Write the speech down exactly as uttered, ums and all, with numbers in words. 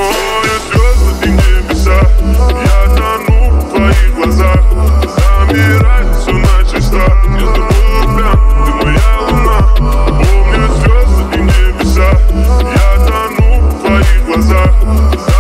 море, звезды и небеса. Я тону в твоих глазах. Замирает все на чистах. Я с тобой влюблен, ты моя луна. Помню звезды и небеса. Я тону в твоих глазах.